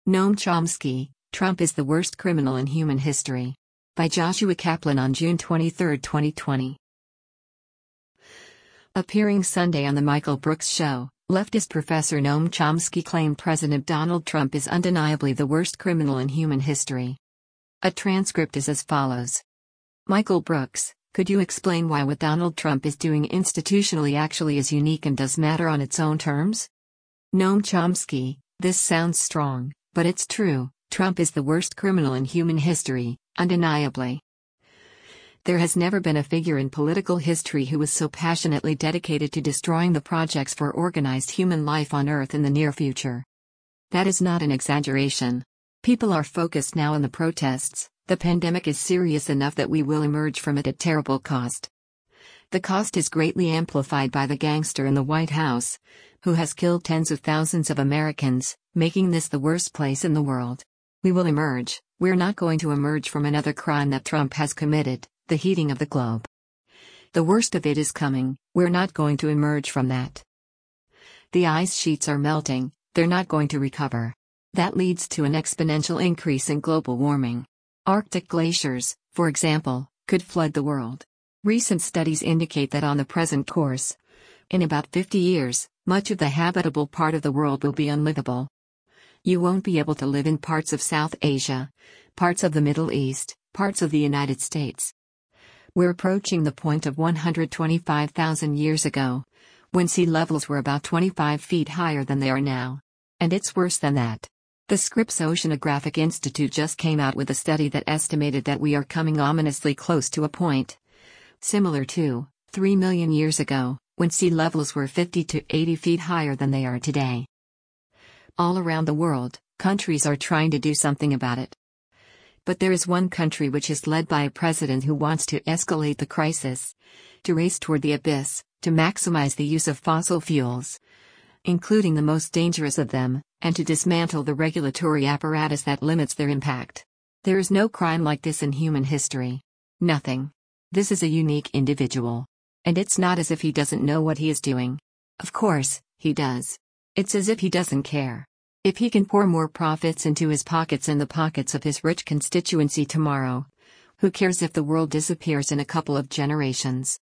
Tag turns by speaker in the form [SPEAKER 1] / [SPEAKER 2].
[SPEAKER 1] Noam Chomsky, Trump is the worst criminal in human history. By Joshua Kaplan on June 23, 2020. Appearing Sunday on The Michael Brooks Show, leftist professor Noam Chomsky claimed President Donald Trump is undeniably the worst criminal in human history. A transcript is as follows. Michael Brooks, could you explain why what Donald Trump is doing institutionally actually is unique and does matter on its own terms? Noam Chomsky, this sounds strong, but it's true. Trump is the worst criminal in human history, undeniably. There has never been a figure in political history who was so passionately dedicated to destroying the projects for organized human life on Earth in the near future. That is not an exaggeration. People are focused now on the protests. The pandemic is serious enough that we will emerge from it at terrible cost. The cost is greatly amplified by the gangster in the White House, who has killed tens of thousands of Americans, making this the worst place in the world. We will emerge. We're not going to emerge from another crime that Trump has committed, the heating of the globe. The worst of it is coming. We're not going to emerge from that. The ice sheets are melting, they're not going to recover. That leads to an exponential increase in global warming. Arctic glaciers, for example, could flood the world. Recent studies indicate that on the present course, in about 50 years, much of the habitable part of the world will be unlivable. You won't be able to live in parts of South Asia, parts of the Middle East, parts of the United States. We're approaching the point of 125,000 years ago, when sea levels were about 25 feet higher than they are now. And it's worse than that. The Scripps Oceanographic Institute just came out with a study that estimated that we are coming ominously close to a point similar to 3 million years ago, when sea levels were 50 to 80 feet higher than they are today. All around the world, countries are trying to do something about it. But there is one country which is led by a president who wants to escalate the crisis, to race toward the abyss, to maximize the use of fossil fuels, including the most dangerous of them, and to dismantle the regulatory apparatus that limits their impact. There is no crime like this in human history. Nothing. This is a unique individual. And it's not as if he doesn't know what he is doing. Of course, he does. It's as if he doesn't care. If he can pour more profits into his pockets and the pockets of his rich constituency tomorrow, who cares if the world disappears in a couple of generations?